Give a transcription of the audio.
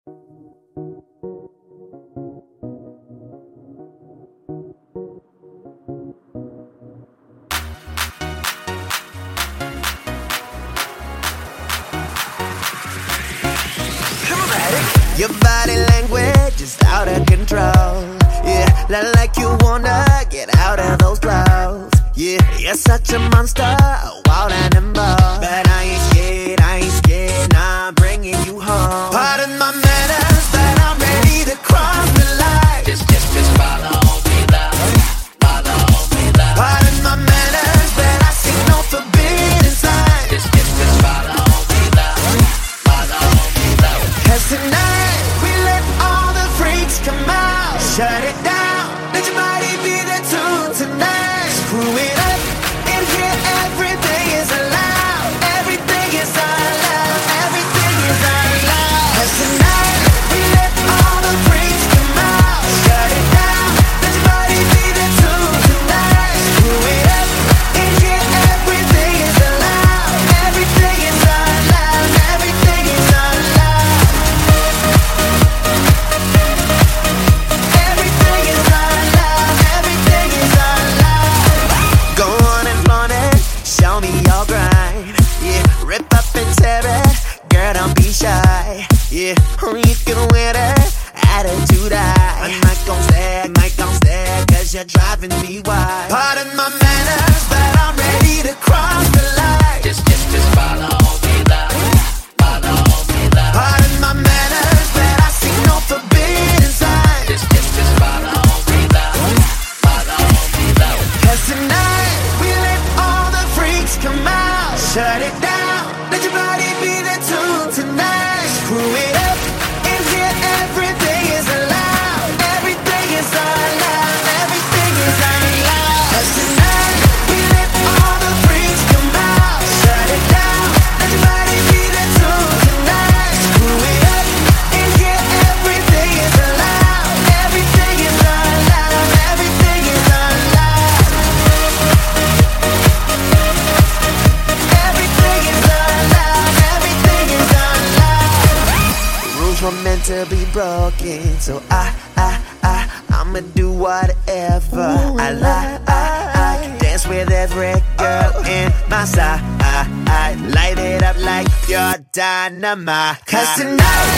Your body language is out of control. Yeah, like you wanna get out of those clothes. Yeah, you're such a monster, a wild animal. But I ain't scared, nah, I'm bringing you home. Pardon my manners, but I'm ready to cross the line. Just follow me, love. Follow me, love. Pardon my manners, but I see no forbidden sign. Just follow me, love. Follow me, love. 'Cause tonight we let all the freaks come out. Shut it down, let your body be the tune tonight. Screw it up, in here everything is allowed. Everything is allowed, everything is allowed. 'Cause tonight we let all the freaks come out. Shut it down, let your body be the tune tonight. Screw it up, in here everything is allowed. Everything is allowed, everything is allowed. Everything is allowed, everything is allowed. Go on and flaunt it, show me your grind. Yeah, rip up and tear it, girl, don't be shy. Yeah, you can wear that attitude. I'm not gon' stare, 'cause you're driving me wild. Pardon my manners, but I'm ready to cross the line. Just follow me, love. Follow me, love. Pardon my manners, but I see no forbidden sign. Just follow me, love. Follow me, love. 'Cause tonight we let all the freaks come out. Shut it down, let your body be the tune tonight. Screw it up, in here everything is allowed. Everything is allowed, everything is allowed. 'Cause tonight we let all the freaks come out. Shut it down, let your body be the tune tonight. Screw it up, in here everything is allowed. Everything is allowed, everything is allowed. Everything is allowed, everything is allowed. The rules were meant to be broken, so I'ma do whatever I like. Dance with every girl in my side. Light it up like you're dynamite. 'Cause tonight